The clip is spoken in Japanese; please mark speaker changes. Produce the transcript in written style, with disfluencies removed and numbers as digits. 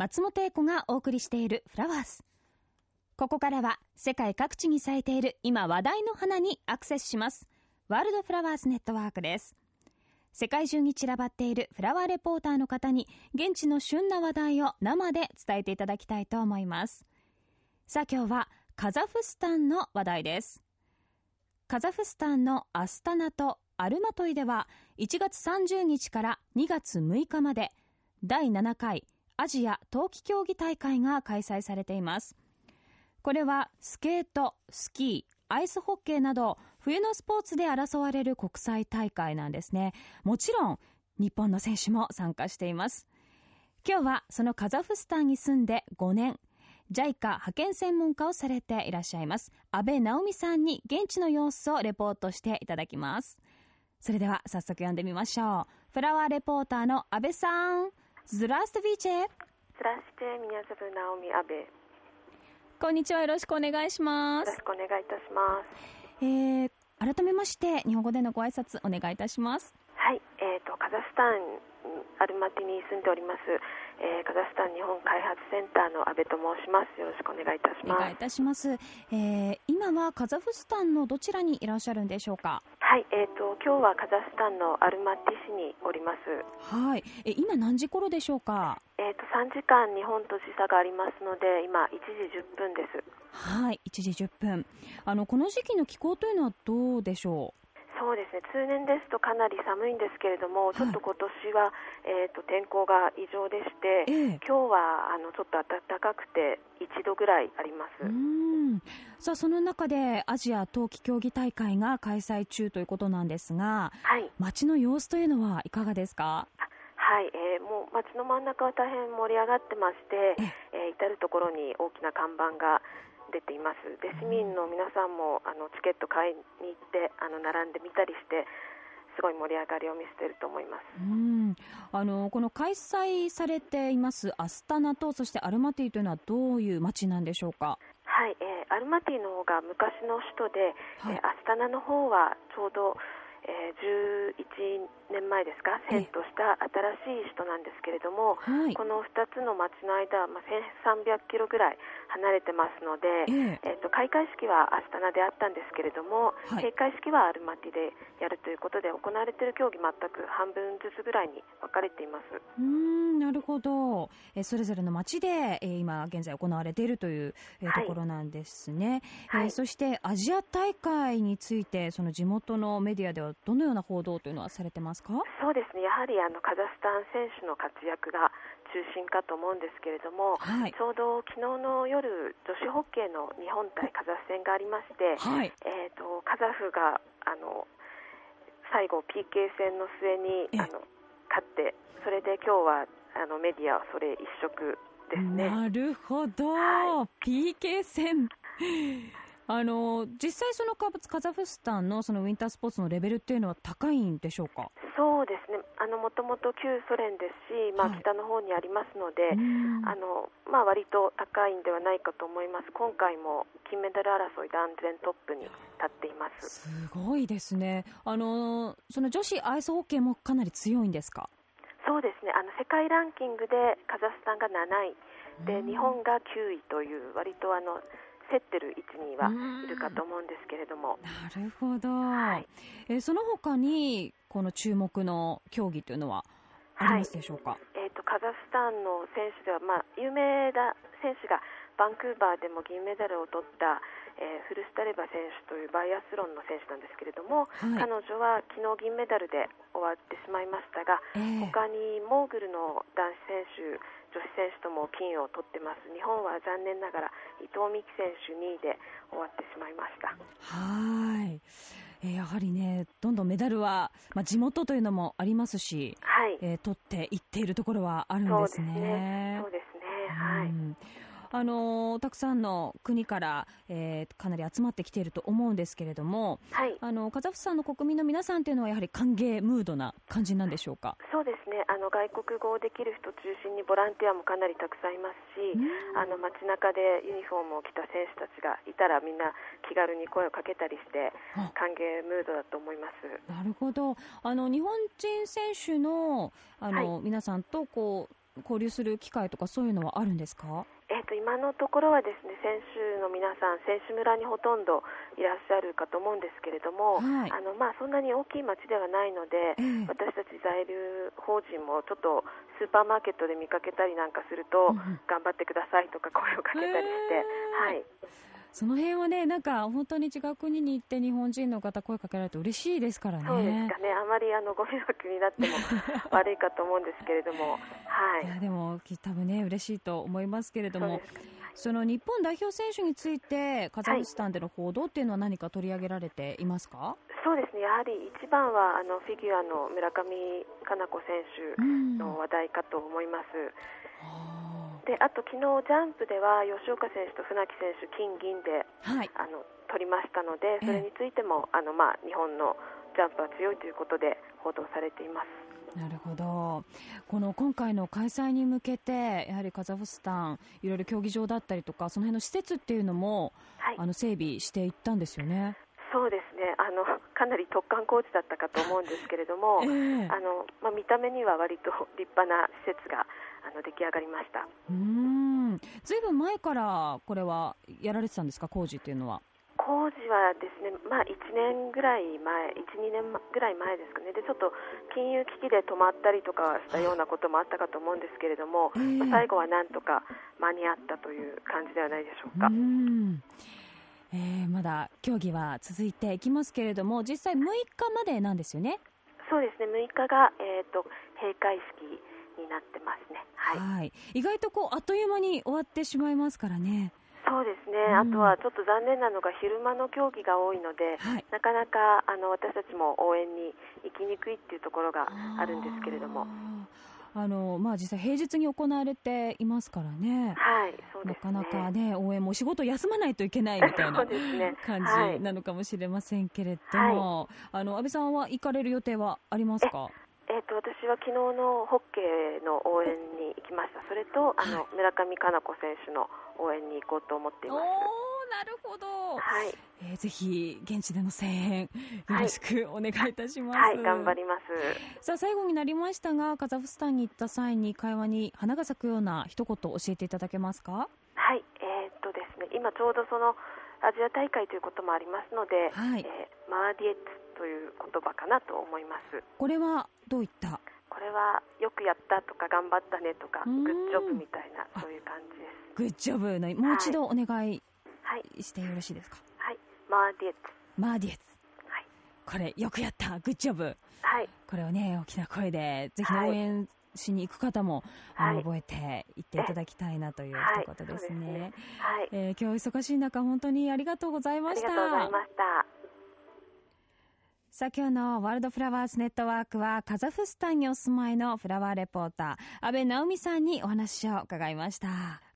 Speaker 1: 松本英子がお送りしているフラワーズ。ここからは世界各地に咲いている今話題の花にアクセスします。ワールドフラワーズネットワークです。世界中に散らばっているフラワーレポーターの方に現地の旬な話題を生で伝えていただきたいと思います。さあ今日はカザフスタンの話題です。カザフスタンのアスタナとアルマトイでは1月30日から2月6日まで第7回アジア冬季競技大会が開催されています。これはスケート、スキー、アイスホッケーなど冬のスポーツで争われる国際大会なんですね。もちろん日本の選手も参加しています。今日はそのカザフスタンに住んで5年 JICA 派遣専門家をされていらっしゃいます阿部直美さんに現地の様子をレポートしていただきます。それでは早速読んでみましょう。フラワーレポーターの阿部さん、Здравствуйте。
Speaker 2: Меня зовут Наоми Абе。
Speaker 1: こんにちは、よろしくお願いします。
Speaker 2: よろしくお願いいたします。
Speaker 1: 改めまして日本語でのご挨拶お願いいたします。
Speaker 2: はい、カザフスタンアルマティに住んでおります、カザフスタン日本開発センターの阿部と申します。よろしくお願いいたします。
Speaker 1: お願いいたします。今はカザフスタンのどちらにいらっしゃるんでしょうか。
Speaker 2: はい、今日はカザフスタンのアルマティ市におります。
Speaker 1: はい、今何時頃でしょうか。
Speaker 2: 3時間日本と時差がありますので今1時10分です。
Speaker 1: はい、1時10分。この時期の気候というのはどうでしょう。
Speaker 2: そうですね、通年ですとかなり寒いんですけれども、ちょっと今年は、天候が異常でして、今日はちょっと暖かくて1度ぐらいあります。
Speaker 1: さあその中でアジア冬季競技大会が開催中ということなんですが、はい、街の様子というのはいかがですか。
Speaker 2: はい、もう街の真ん中は大変盛り上がってまして、至るところに大きな看板が出ています。で市民の皆さんもチケット買いに行って並んでみたりしてすごい盛り上がりを見せていると思います。
Speaker 1: この開催されていますアスタナとそしてアルマティというのはどういう街なんでしょうか。
Speaker 2: はい、アルマティの方が昔の首都で、アスタナの方はちょうど11年前ですか、遷都した新しい首都なんですけれども、この2つの町の間は、1300キロぐらい離れてますので、開会式はアスタナであったんですけれども、閉会式はアルマティでやるということで行われている競技全く半分ずつぐらいに分かれています。
Speaker 1: なるほど。それぞれの町で、今現在行われているという、ところなんですね。そしてアジア大会についてその地元のメディアではどのような報道というのはされてますか。
Speaker 2: そうですね、やはりカザフスタン選手の活躍が中心かと思うんですけれども、ちょうど昨日の夜女子ホッケーの日本対カザフ戦がありまして、カザフが最後 PK 戦の末に勝って、それで今日はメディアはそれ一色ですね。
Speaker 1: なるほど、PK 戦実際そのカザフスタンのそのウィンタースポーツのレベルっていうのは高いんでしょうか。
Speaker 2: そうですね、もともと旧ソ連ですし、北の方にありますので、割と高いんではないかと思います。今回も金メダル争い断然トップに立っています。
Speaker 1: すごいですね。その女子アイスホッケーもかなり強いんですか。
Speaker 2: そうですね、世界ランキングでカザフスタンが7位で日本が9位という割と競ってる位置にはいるかと思うんですけれども。
Speaker 1: なるほど、その他にこの注目の競技というのはありますでしょうか。
Speaker 2: カザフスタンの選手では、有名な選手がバンクーバーでも銀メダルを取った、フルスタレバ選手というバイアスロンの選手なんですけれども、彼女は昨日銀メダルで終わってしまいましたが、他にモーグルの男子選手女子選手とも金を取ってます。日本は残念ながら伊藤美貴選手2位で終わってしまいました。
Speaker 1: やはりね、どんどんメダルは、地元というのもありますし、取っていっているところはあるんですね。
Speaker 2: そうですね、
Speaker 1: たくさんの国から、かなり集まってきていると思うんですけれども、カザフスタンの国民の皆さんというのはやはり歓迎ムードな感じなんでしょうか。
Speaker 2: そうですね、外国語をできる人中心にボランティアもかなりたくさんいますし、街中でユニフォームを着た選手たちがいたらみんな気軽に声をかけたりして歓迎ムードだと思います。
Speaker 1: なるほど。日本人選手の、皆さんと交流する機会とかそういうのはあるんですか？
Speaker 2: 今のところはですね、選手の皆さん、選手村にほとんどいらっしゃるかと思うんですけれども、
Speaker 1: はい、
Speaker 2: そんなに大きい町ではないので、私たち在留邦人もちょっとスーパーマーケットで見かけたりなんかすると、頑張ってくださいとか声をかけたりして、はい、
Speaker 1: その辺はね、なんか本当に違う国に行って日本人の方声かけられると嬉しいですからね。
Speaker 2: そうですかね。あまりご迷惑になっても悪いかと思うんですけれども、はい。
Speaker 1: いやでも多分ね嬉しいと思いますけれども、
Speaker 2: そ
Speaker 1: の日本代表選手についてカザフスタンでの報道っていうのは何か取り上げられていますか？
Speaker 2: そうですね。やはり一番はフィギュアの村上佳菜子選手の話題かと思います。で、あと昨日ジャンプでは吉岡選手と船木選手金銀で、
Speaker 1: はい、
Speaker 2: 取りましたので、それについても日本のジャンプは強いということで報道されています。
Speaker 1: なるほど。今回の開催に向けてやはりカザフスタンいろいろ競技場だったりとかその辺の施設っていうのも、はい、整備していったんですよね。
Speaker 2: そうですね。かなり突貫工事だったかと思うんですけれども、見た目には割と立派な施設が出来上がりました。
Speaker 1: ずいぶん前からこれはやられてたんですか、工事っていうのは？
Speaker 2: 工事はですね、1年ぐらい前、1、2年ぐらい前ですかね。で、ちょっと金融危機で止まったりとかしたようなこともあったかと思うんですけれども、最後はなんとか間に合ったという感じではないでしょうか。
Speaker 1: まだ競技は続いていきますけれども、実際6日までなんですよね。
Speaker 2: そうですね、6日が、閉会式になってますね。
Speaker 1: はい。意外とあっという間に終わってしまいますからね。
Speaker 2: そうですね。あとはちょっと残念なのが昼間の競技が多いので、なかなか私たちも応援に行きにくいっていうところがあるんですけれども、
Speaker 1: 実際平日に行われていますからね。
Speaker 2: はい、そうですね。
Speaker 1: なかなかね、応援も仕事休まないといけないみたいな感じなのかもしれませんけれども、安倍さんは行かれる予定はありますか？
Speaker 2: 私は昨日のホッケーの応援に行きました。それと村上佳菜子選手の応援に行こうと思っています。
Speaker 1: なるほど。はい。ぜひ現地での声援よろしくお願いいたします。
Speaker 2: はい、頑張ります。
Speaker 1: さあ最後になりましたが、カザフスタンに行った際に会話に花が咲くような一言教えていただけますか？
Speaker 2: はい、ですね、今ちょうどそのアジア大会ということもありますので、マーディエッツという言葉かなと思います。
Speaker 1: これはどういった？
Speaker 2: これはよくやったとか頑張ったねとかグッジョブみたいなそういう感じです。
Speaker 1: グッジョブのもう一度お願いしてよろしいですか？
Speaker 2: はい、マーディエッツ。
Speaker 1: マーディエッツ。はい。これよくやった、グッジョブ。はい。これをね大きな声でぜひ応援しに行く方も、覚えていっていただきたいなという一言ですね。今日忙しい中本当にありがとうございました。
Speaker 2: ありがとうございました。
Speaker 1: さあ今日のワールドフラワーズネットワークはカザフスタンにお住まいのフラワーレポーター安倍直美さんにお話を伺いました。